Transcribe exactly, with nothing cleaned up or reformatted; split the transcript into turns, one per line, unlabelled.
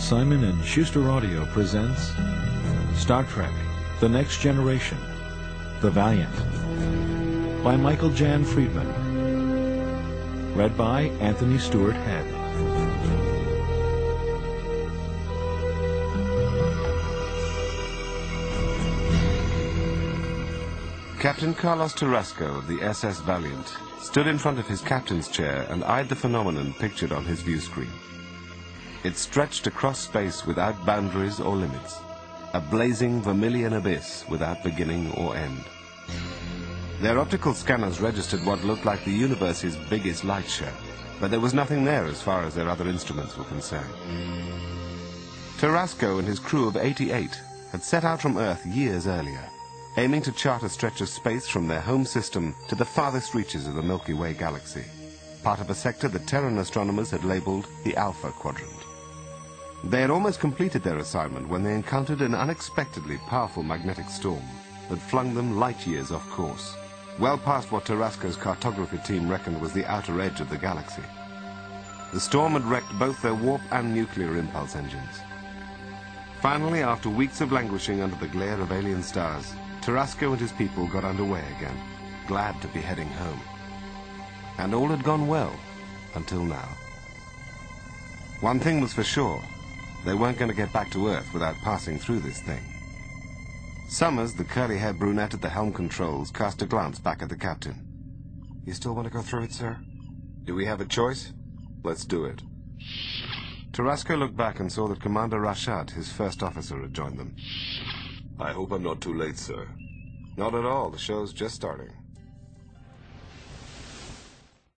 Simon and Schuster Audio presents Star Trek: The Next Generation, The Valiant, by Michael Jan Friedman. Read by Anthony Stewart Head.
Captain Carlos Tarasco of the S S Valiant stood in front of his captain's chair and eyed the phenomenon pictured on his view screen. It stretched across space without boundaries or limits, a blazing vermilion abyss without beginning or end. Their optical scanners registered what looked like the universe's biggest light show, but there was nothing there as far as their other instruments were concerned. Tarasco and his crew of eighty-eight had set out from Earth years earlier, aiming to chart a stretch of space from their home system to the farthest reaches of the Milky Way galaxy, part of a sector that Terran astronomers had labeled the Alpha Quadrant. They had almost completed their assignment when they encountered an unexpectedly powerful magnetic storm that flung them light years off course, well past what Tarasco's cartography team reckoned was the outer edge of the galaxy. The storm had wrecked both their warp and nuclear impulse engines. Finally, after weeks of languishing under the glare of alien stars, Tarasco and his people got underway again, glad to be heading home. And all had gone well, until now. One thing was for sure. They weren't going to get back to Earth without passing through this thing. Summers, the curly-haired brunette at the helm controls, cast a glance back at the captain. "You still want to go through it, sir? Do we have a choice? Let's do it." Tarasco looked back and saw that Commander Rashad, his first officer, had joined them.
I hope I'm not too late, sir.
Not at all. The show's just starting.